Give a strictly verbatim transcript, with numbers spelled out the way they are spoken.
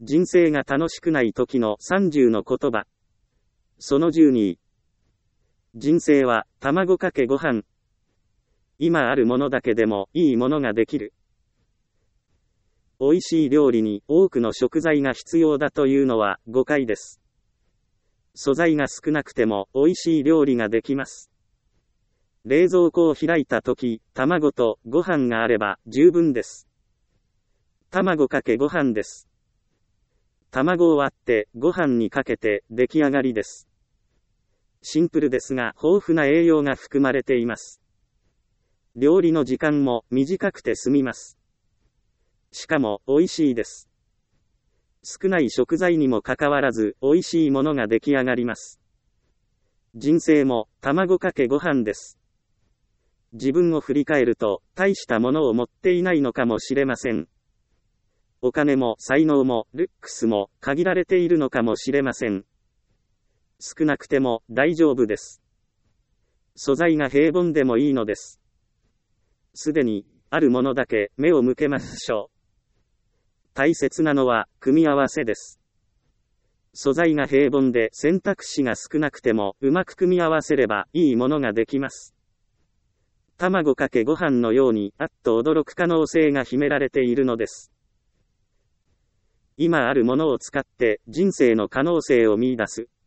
人生が楽しくない時のさんじゅうの言葉。そのじゅうに。人生は卵かけご飯。今あるものだけでもいいものができる。美味しい料理に多くの食材が必要だというのは誤解です。素材が少なくても美味しい料理ができます。冷蔵庫を開いたとき、卵とご飯があれば十分です。卵かけご飯です。卵を割ってご飯にかけて出来上がりです。シンプルですが豊富な栄養が含まれています。料理の時間も短くて済みます。しかも美味しいです。少ない食材にもかかわらず美味しいものが出来上がります。人生も卵かけご飯です。自分を振り返ると大したものを持っていないのかもしれません。お金も才能もルックスも限られているのかもしれません。少なくても大丈夫です。素材が平凡でもいいのです。すでにあるものだけ目を向けましょう。大切なのは組み合わせです。素材が平凡で選択肢が少なくてもうまく組み合わせればいいものができます。卵かけご飯のようにあっと驚く可能性が秘められているのです。今あるものを使って人生の可能性を見出す。